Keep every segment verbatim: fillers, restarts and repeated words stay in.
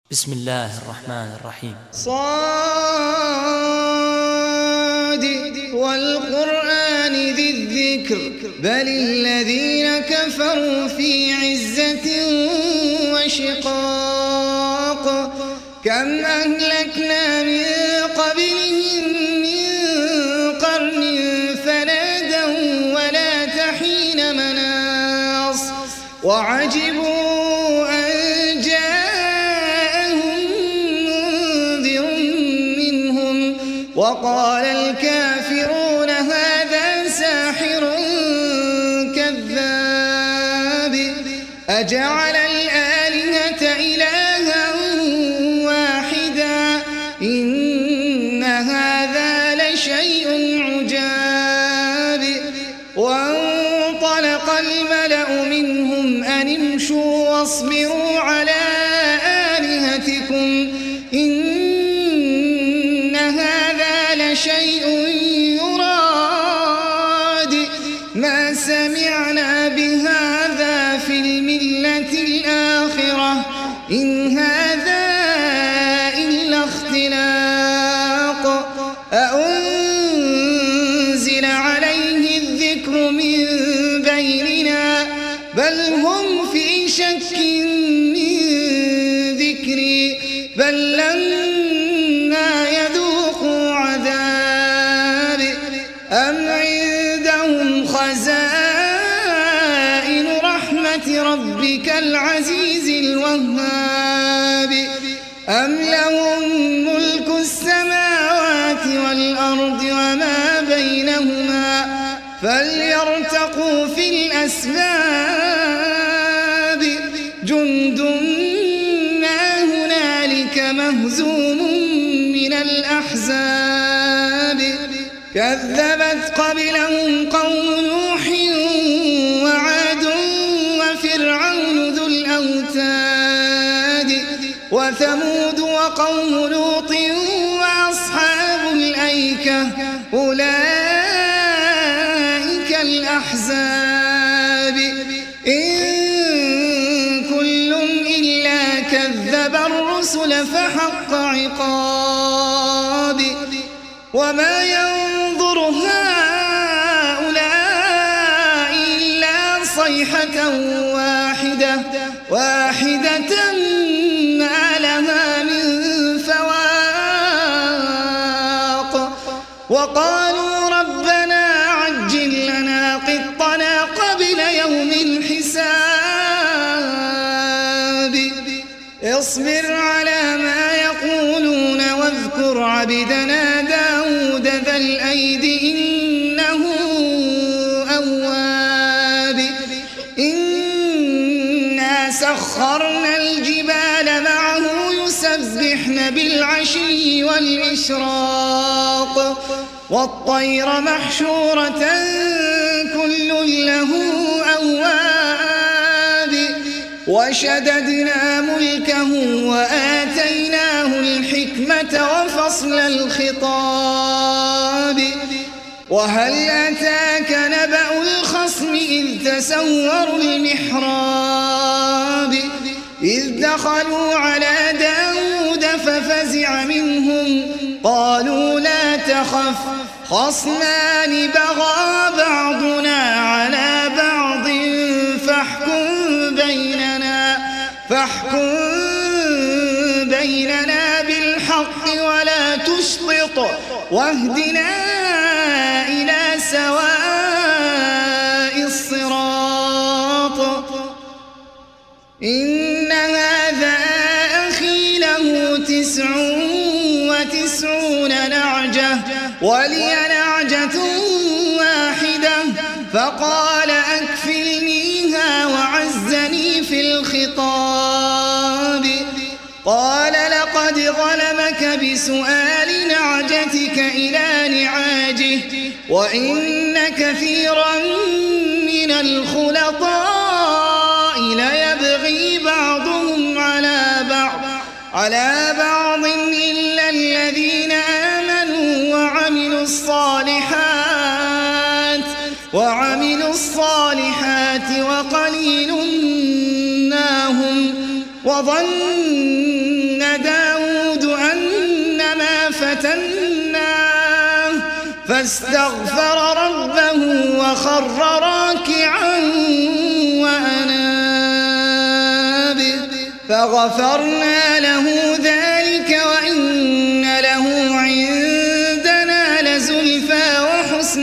بسم الله الرحمن الرحيم. صاد والقرآن ذي الذكر بل الذين كفروا في عزة وشقاق كم أهلكنا من قبلهم من قرن فنادوا ولا تحين مناص وعجبوا أن جاءهم منذر منهم وقال الكافرون هذا ساحر كذاب أجعل الآلهة إلها واحدا إن هذا لشيء عجاب وانطلق الملأ منهم أن امشوا واصبروا على آلهتكم إن هذا لشيء يراد ما سمعنا بهذا في الملة الآخرة إن هذا إلا اختلاق أأنزل عليه الذكر من بيننا بل هم في شك من ذكري بل لما يذوقوا عذاب أم عندهم خزائن رحمة ربك العزيز الوهاب أم لهم ملك السماوات والأرض وما بينهما فليرتقوا في الأسباب جند ما هنالك مهزوم من الأحزاب كذبت قبلهم قوم نوح وعاد وفرعون ذو الأوتاد وثمود وقوم لوط وأصحاب الأيكة أولئك الأحزاب إن كل إلا كذب الرسل فحق عقاب وما ينظر هؤلاء إلا صيحة واحدة واحدة ما لها من فواق وقالوا ربنا عجل لنا قطنا قبل يوم الحساب اصبر على ما يقولون واذكر عبدنا داود ذا الأيد إنه أواب إنا سخرنا الجبال معه يسبحن بالعشي والإشراق والطير محشورة كل له أواب وشددنا ملكه وآتيناه الحكمة وفصل الخطاب وهل أتاك نبأ الخصم إذ تسوروا المحراب إذ دخلوا على داود ففزع منهم قالوا لا تخف خصمان بغى بعضنا على بعض فاحكم بيننا فاحكم بيننا بالحق ولا تشطط واهدنا إلى سواء الصراط إن هذا أخي له تسع وتسعون نعجة ولي نعجة واحدة فقال أكفلنيها وعزني في الخطاب قال لقد ظلمك بسؤال نعجتك إلى نعاجه وإن كثيرا من الخلطاء ليبغي بعضهم على بعض على بعض إلا الذين آمنوا وعملوا الصالحات وعملوا الصالحات وقليل ما هم وظن فاستغفر ربه وخر راكعا وأناب فغفرنا له ذلك وإن له عندنا لزلفى وحسن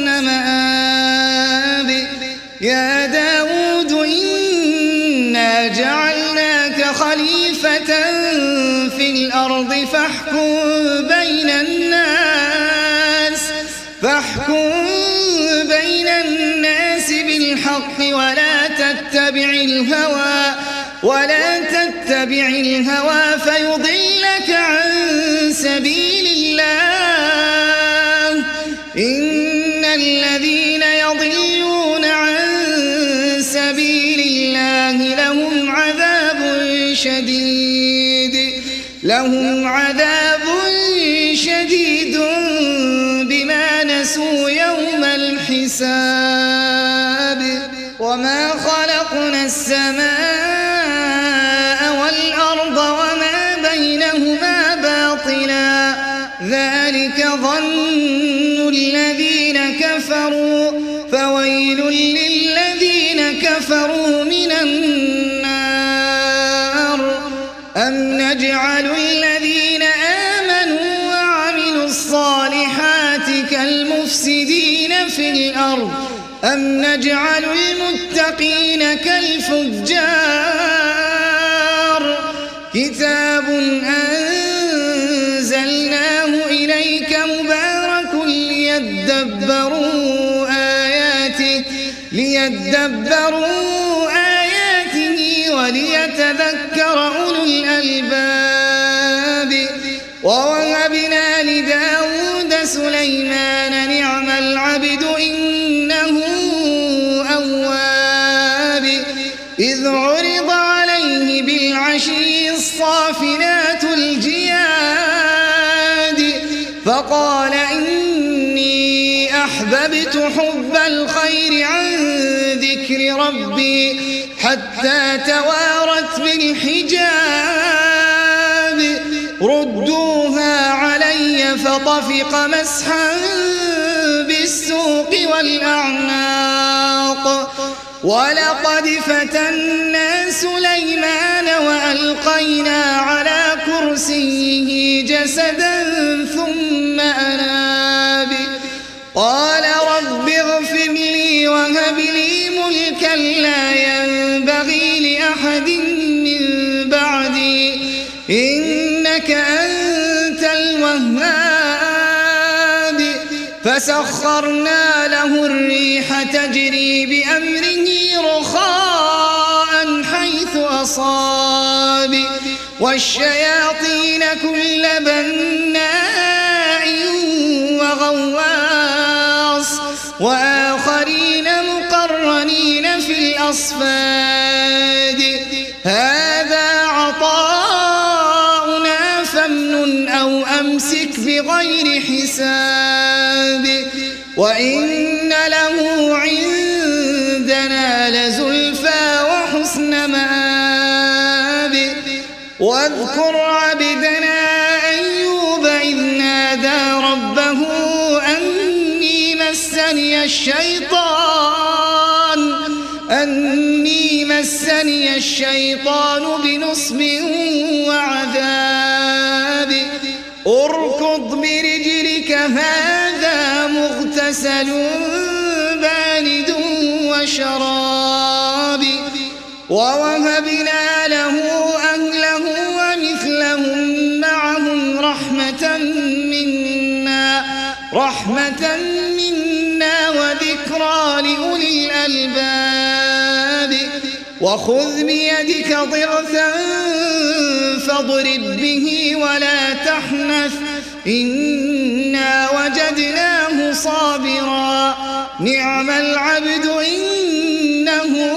مآب يا داود إنا جعلناك خليفة في الأرض فاحكم بين الناس فاحكم بين الناس بالحق ولا تتبع الهوى ولا تتبع الهوى فيضلك عن سبيل الله إن الذين يضلون عن سبيل الله لهم عذاب شديد لهم عذاب شديد بما نسوا يوم الحساب وما خلقنا السماء والأرض وما بينهما باطلا ذلك ظن الذين كفروا فويل للذين كفروا من النار أم نجعل الذين آمنوا وعملوا الصالحات كالمفسدين في الأرض أم نجعل المتقين كالفجار كتاب أنزلناه إليك مبارك ليدبروا آياته ليدبروا آياته وليتذكر أولو الألباب ووهبنا لداود سليمان نعم العبد إنه أواب إذ عرض عليه بالعشي الصافنات الجياد فقال إني أحببت حب الخير عن ذكر ربي حتى توارت بالحجاب ردوها علي فطفق مسحا بالسوق والأعناق ولقد فتنا سليمان وألقينا على كرسيه جسدا ثم أناب قال رب اغفر لي وهب لي ملكا لا ينبغي لأحد من بعدي إنك أنت الوهاب فسخرنا له الريح تجري بأمره رخاء حيث أصاب والشياطين كل بناء وغواص وآخرين مقرنين في الأصفاد هذا عطاؤنا فامنن أو أمسك بغير حساب وإن له عندنا لزلفى وحسن مآب واذكر عبدنا أيوب إذ نادى ربه أني مسني الشيطان أني مسني الشيطان بنصب وعذاب اركض برجلك هذا مغتسل بارد وشراب ووهبنا له أهله ومثلهم معهم رحمة منا رحمة منا وذكرى لأولي الألباب وخذ بيدك ضغثا فاضرب به ولا تحنث إنا وجدناه صابرا نعم العبد إنه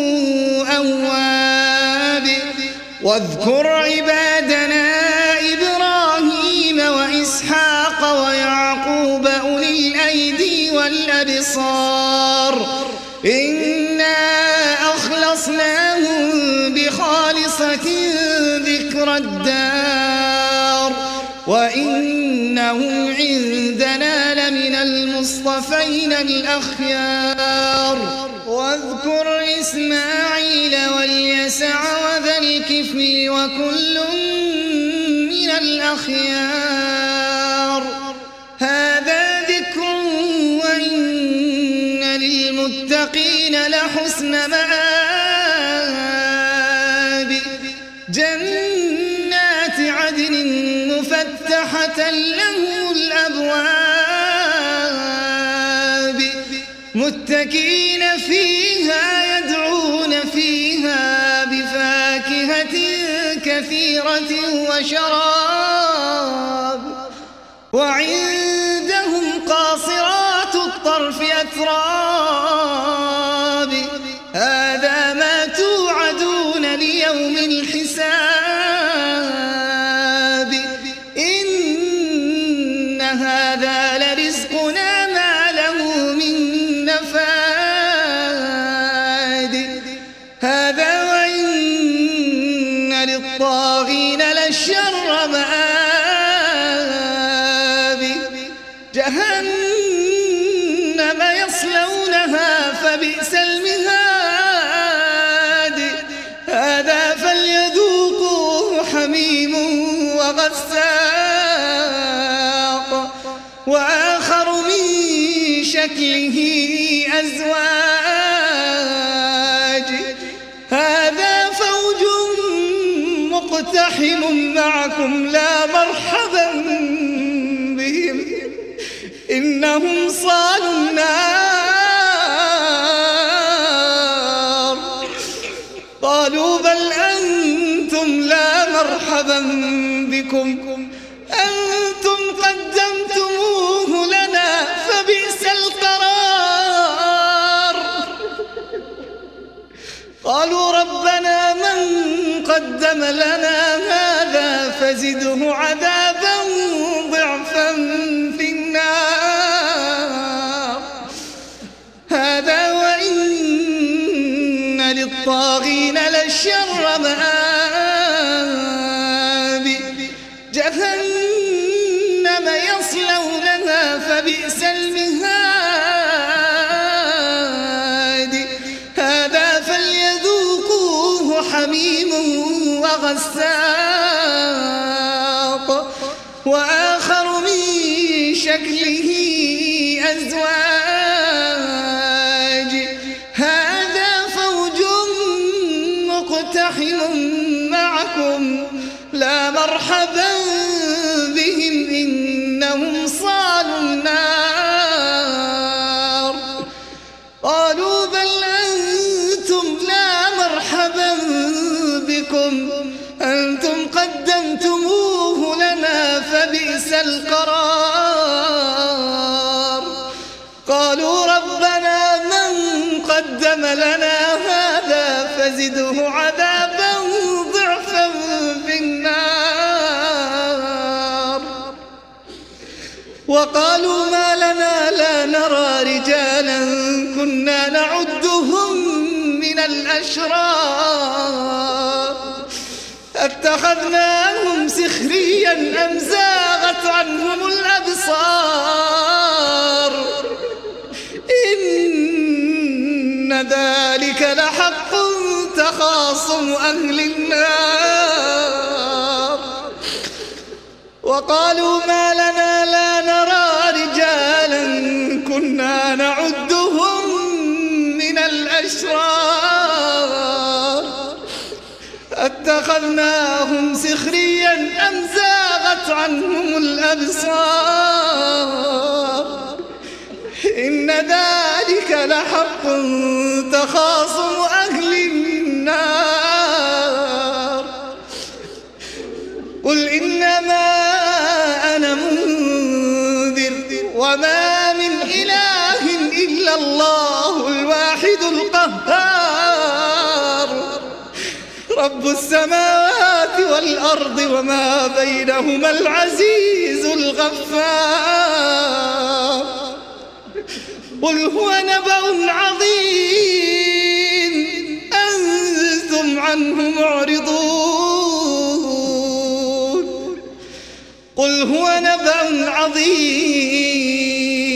أواب واذكر عبادنا إبراهيم وإسحاق ويعقوب أولي الأيدي والأبصار إنا أخلصناهم بخالصة ذكر الدار وإنهم عندنا من المصطفين الأخيار واذكر إسماعيل واليسع وذا الكفل وكل من الأخيار هذا ذكر وإن للمتقين لحسن مآب جنات عدن مفتحة لهم الأبواب متكئين فيها يدعون فيها بفاكهة كثيرة وشراب وعندهم قاصرات الطرف أتراب هذا ما توعدون ليوم الحساب إن هذا لرزقنا ما له من نفاد هذا وإن للطاغين لشر مآب جهنم يصلونها فبئس المهاد هذا فليذوقوه حميم وغساق وآخر من شكله أزواج هذا فوج مقتحم معكم لا مرحبا بهم إنهم صالوا النار قالوا بل أنتم لا مرحبا بكم أنتم قدمتموه لنا فبئس القرار قالوا ربنا من قدم لنا هذا فزده عذابا ضعفا في النار هذا وإن للطاغين لشر مآب جهنم يصلونها فبئس المهاد هذا فليذوقوه حميم وغساق وآخر من شكله أزواج هذا فوج مقتحم معكم لا مرحبا بهم إنهم صالوا النار قالوا بل أنتم لا مرحبا بكم أنتم قدمتموه لنا فبئس القرار قالوا ربنا من قدم لنا هذا فزده عذابا ضعفا في النار وقالوا ما لنا لا نرى رجالا كنا نعدهم من الأشرار اتخذناهم سخريا أم زاغت عنهم الأبصار إن ذلك لحق تخاصم أهل النار وقالوا ما لنا لا نرى رجالا كنا نعدهم من الأشرار اتخذناهم سخريا أم زاغت عنهم الأبصار إن ذلك لحق تخاصم أهل النار قل إنما أنا منذر وما من إله إلا الله الواحد القهار رب السماوات والأرض وما بينهما العزيز الغفار قل هو نبأ عظيم أنتم عنه معرضون قل هو نبأ عظيم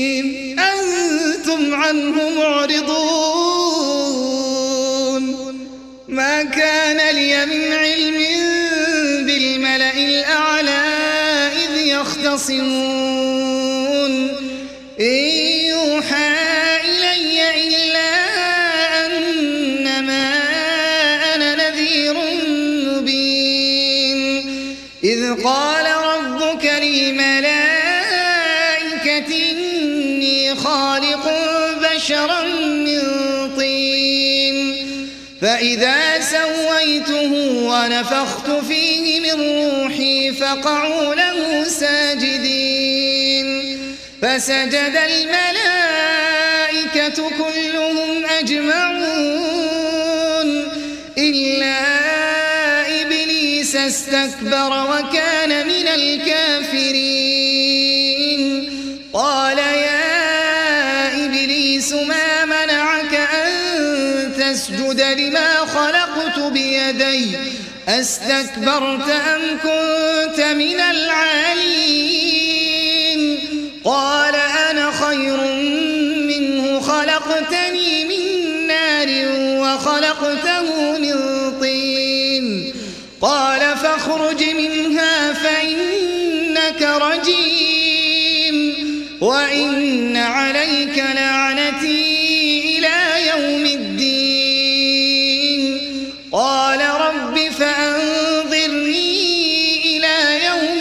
معرضون ما كان لي من علم بالملأ الأعلى إذ يختصمون إن يوحى إلي إلا أنما أنا نذير مبين إذ قال ربك للملائكة إني خالق بشرا من طين فإذا سويته ونفخت فيه من روحي فقعوا له ساجدين فسجد الملائكة كلهم أجمعون إلا إبليس استكبر وكان من الكافرين قال يا إبليس ما منعك أن تسجد لما خلقت بيدي أستكبرت أم كنت من العالين قال أنا خير منه خلقتني من نار وخلقته من طين قال فاخرج منها فإنك رجيم وإن عليك لعنتي إلى يوم الدين قال رب فأنظرني إلى يوم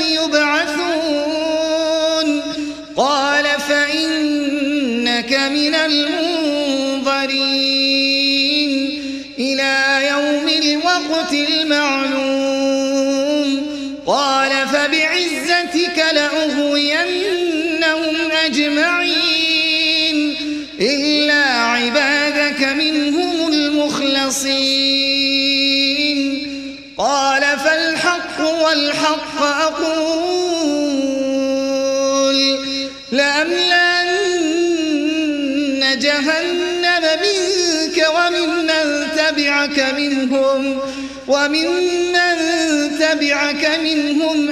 يبعثون قال فإنك من المنظرين إلى يوم الوقت المعلوم قال فبعزتك لأغوينهم أجمعين إلا عبادك منهم المخلصين قال فالحق والحق أقول لأملأن جهنم منك وممن تبعك منهم وممن تبعك منهم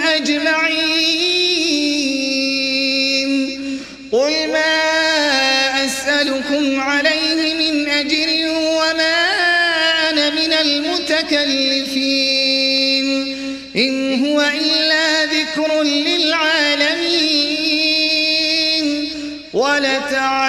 أجمعين قل ما أسألكم عليه من أجر وما أنا من المتكلفين إن هو إلا ذكر للعالمين ولتعالى